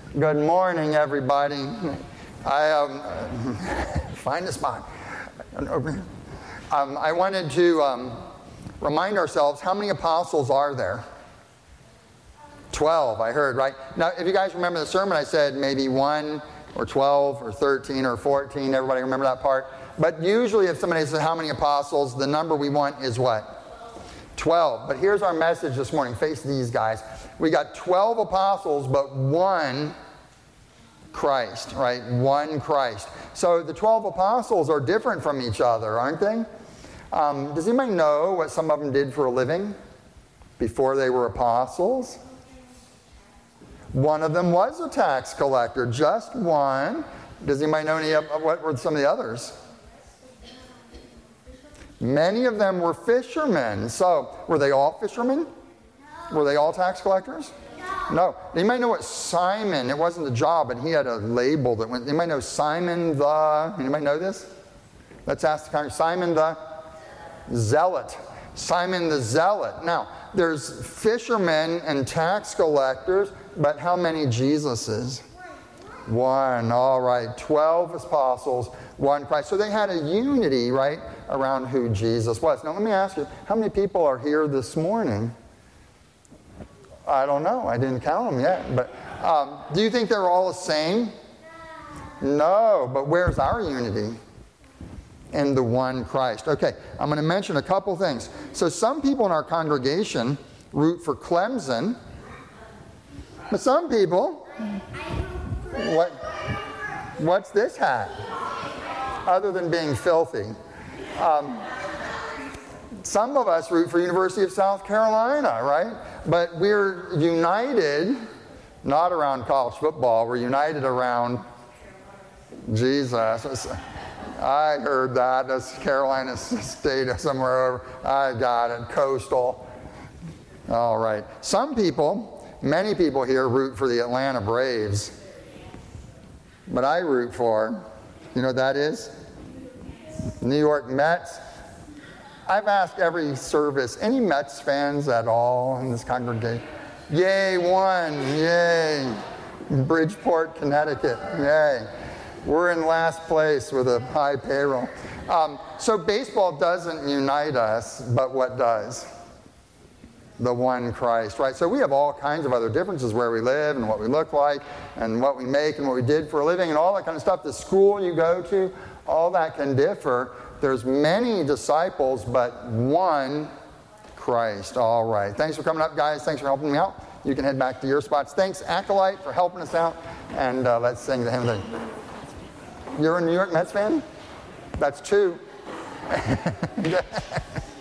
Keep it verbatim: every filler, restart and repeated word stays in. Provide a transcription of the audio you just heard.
Good morning, everybody. I um, find a spot. Over here. Um, I wanted to um, remind ourselves, how many apostles are there? Twelve, I heard, right? Now, if you guys remember the sermon, I said maybe one or twelve or thirteen or fourteen. Everybody remember that part? But usually if somebody says how many apostles, the number we want is what? twelve. But here's our message this morning. Face these guys. We got twelve apostles, but one Christ, right? One Christ. So the twelve apostles are different from each other, aren't they? Um, does anybody know what some of them did for a living before they were apostles? One of them was a tax collector, just one. Does anybody know any of what were some of the others? Many of them were fishermen. So, were they all fishermen? No. Were they all tax collectors? No. No. Anybody know what Simon, it wasn't a job, but he had a label that went, anybody know Simon the, anybody know this? Let's ask the congregation. Simon the Zealot. Simon the Zealot. Now, there's fishermen and tax collectors, but how many Jesuses? One. All right. Twelve apostles, one Christ. So they had a unity, right, around who Jesus was. Now let me ask you, how many people are here this morning? I don't know. I didn't count them yet. But um, do you think they're all the same? No. But where's our unity? In the one Christ. Okay. I'm going to mention a couple things. So some people in our congregation root for Clemson. But some people, what, what's this hat? Other than being filthy. Um, some of us root for University of South Carolina, right? But we're united, not around college football, we're united around Jesus. I heard that. That's Carolina State or somewhere over. I got it. Coastal. All right. Some people, many people here root for the Atlanta Braves. But I root for, you know what that is? New York Mets. I've asked every service, any Mets fans at all in this congregation? Yay, one. Yay. Bridgeport, Connecticut. Yay. We're in last place with a high payroll. Um, so baseball doesn't unite us, but what does? The one Christ, right? So we have all kinds of other differences where we live and what we look like and what we make and what we did for a living and all that kind of stuff. The school you go to, all that can differ. There's many disciples, but one Christ. All right. Thanks for coming up, guys. Thanks for helping me out. You can head back to your spots. Thanks, Acolyte, for helping us out. And uh, let's sing the hymn thing. You're a New York Mets fan? That's two.